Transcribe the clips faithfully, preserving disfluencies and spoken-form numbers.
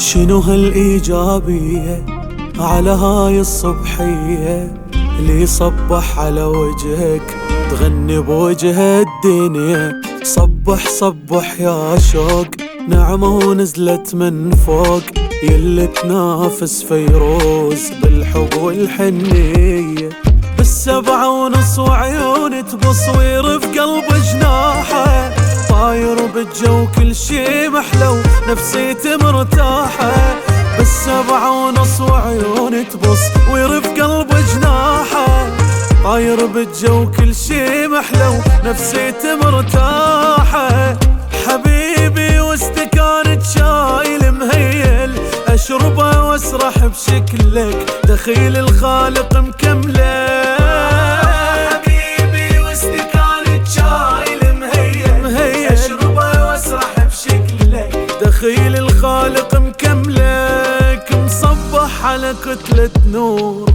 شنو هالإيجابية على هاي الصبحية اللي صبح على وجهك تغني بوجه الدنيا. صبح صبح يا شوق نعمة ونزلت من فوق، يلي تنافس فيروز بالحب والحنية. بالسبعة ونص وعيون تبص ويرف قلب جناحه، طاير بالجو كل شي محلو نفسيتي مرتاحة. بالسبعة ونص وعيون تبص ويرف قلب جناحه، طاير بالجو كل شي محلو نفسيتي مرتاحة. حبيبي واستكانة شاي المهيل اشربه واسرح بشكلك، دخيل الخالق مكمله. حبيبي واستكانة شاي المهيل اشربه واسرح بشكلك، دخيل الخالق مكملك. مصبح على كتلة نور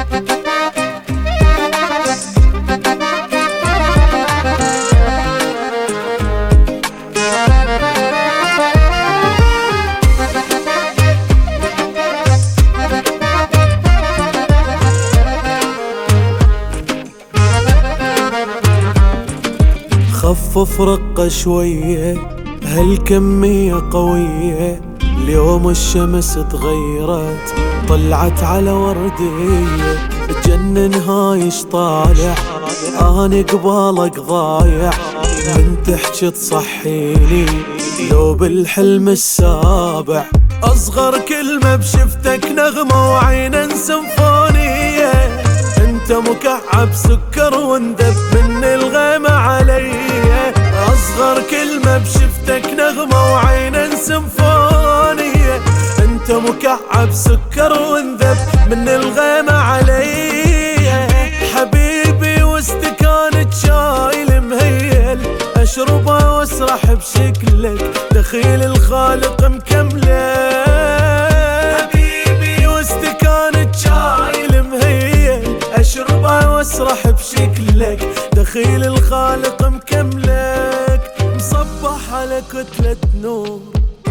خفف رقة شوية هالكمية قوية، اليوم الشمس تغيرت طلعت على وردية. تجنن هايش طالع أنا قبالك ضايع، من تحكي تصحيني لو بالحلم السابع. أصغر كلمة بشفتك نغمة وعينا سمفونية، انت مكعب سكر وندب من الغيمة علي. أصغر كلمة بشفتك نغمة وعينا سمفونية، انت مكعب سكر وندب من الغيمة علي. حبيبي واستكانة شاي المهيل اشربه واسرح بشكلك، دخيل الخالق مكمله. حبيبي واستكانة شاي المهيل اشربه واسرح بشكلك، دخيل الخالق مكملك. مصبح على كتلة نور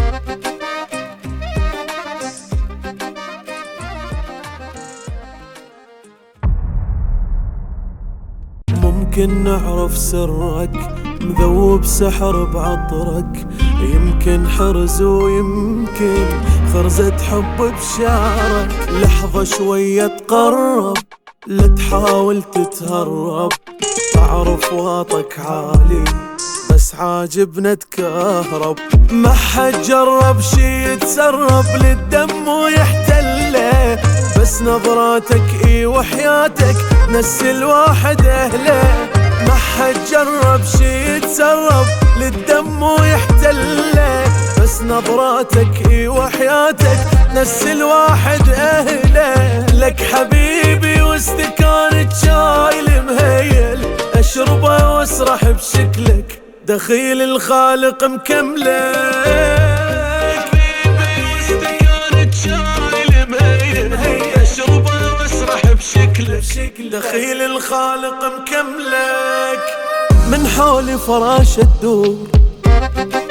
ممكن نعرف سرك مذوب سحر بعطرك، يمكن حرز ويمكن خرزة حب بشعرك. لحظة شوية تقرب لا تحاول تتهرب، تعرف واطك عالي بس عاجبنا تكهرب. ما حد جرب شي يتسرب للدم ويحتله، بس نظراتك اي وحياتك نسي الواحد اهله. ما حد جرب شي يتسرب للدم ويحتله، بس نظراتك اي وحياتك نسي الواحد اهله. لك حبيبي واستكانة شاي المهيل اشربه واسرح بشكلك، دخيل الخالق مكملك. حبيبي واستكانة شاي المهيل اشربه واسرح بشكلك، دخيل الخالق مكملك. من حولي فراشة تدور